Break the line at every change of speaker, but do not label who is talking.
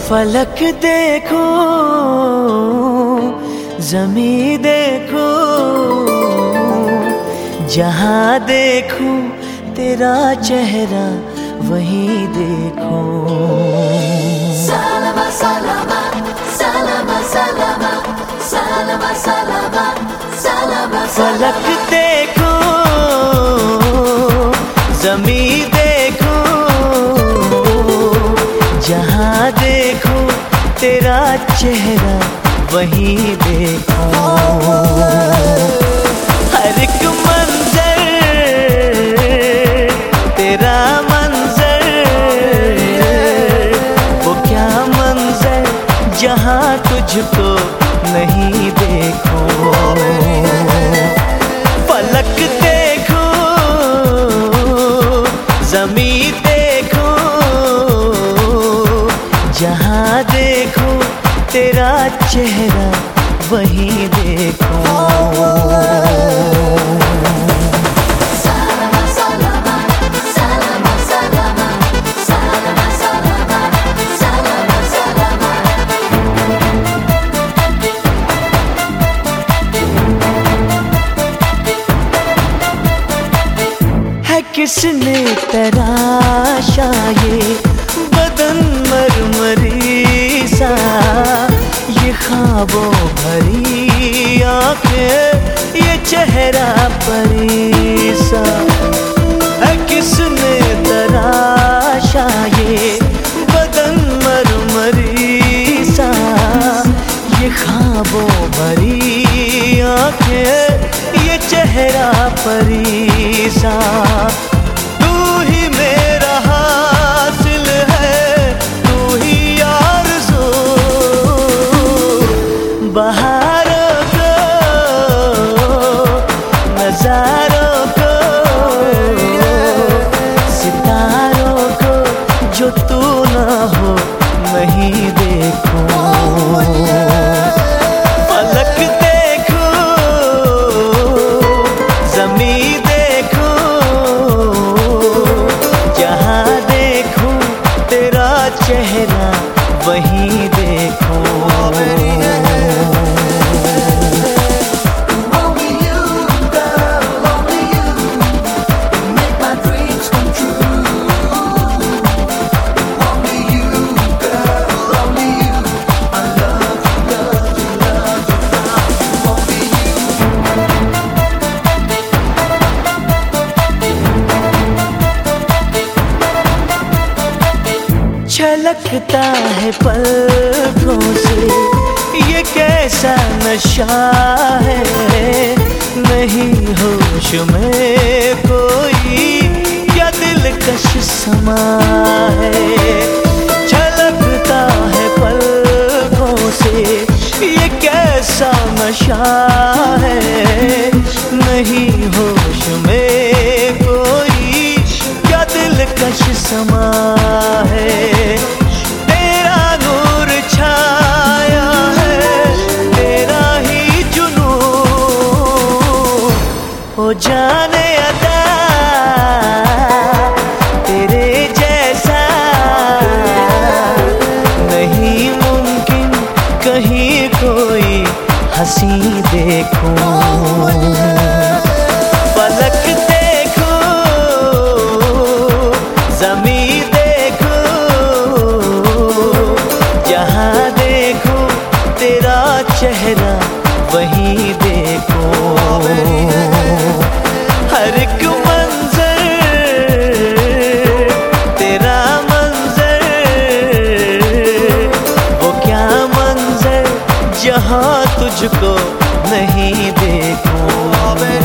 फलक देखो, ज़मीं देखो, जहाँ देखूं तेरा चेहरा वहीं देखो।
सलामा सलामा सलामा सलामा सलामा सलामा सलामा।
फलक देखो, ज़मीं देखो, जहाँ देखो तेरा चेहरा वहीं देखो। हर एक मंजर तेरा मंजर, वो क्या मंजर जहाँ तुझको नहीं देखो। फलक देखो, ज़मीं देखो, जहाँ देखो तेरा चेहरा वहीं देखो।
सलामा सलामा सलामा सलामा सलामा सलामा सलामा सलामा।
है किसने तराशा ये बदन मरमरी सा, ये ख्वाबों भरी आंखें, ये चेहरा परी सा। है किसने तराशा ये बदन मरमरी सा, ये ख्वाबों भरी आंखें, ये चेहरा परी सा। तू ही मेरा हासिल है, तू ही आरज़ू, बहारों को, नज़ारों को, सितारों को, जो तू ना हो नहीं देखो। फलक देखो, ज़मीं देखो, जहाँ देखो तेरा चेहरा वहीं देखो।
Only you, girl, only you make my dreams come true. Only you, girl, only you. I love you, love you, love you. Only you.
छलकता है पलकों से ये कैसा नशा है, नहीं होश में कोई क्या दिलकश समा है। छलकता है पलकों से ये कैसा नशा है, नहीं होश में कोई क्या दिलकश समा है। तेरा नूर छाया है, तेरा ही जुनून, हो जाने अदा तेरे जैसा नहीं मुमकिन कहीं कोई हंसी देखो। फलक देखो, ज़मीं देखो, जहाँ देखो तेरा चेहरा वहीं देखो। हर एक मंजर तेरा मंजर, वो क्या मंजर जहाँ तुझको नहीं देखो।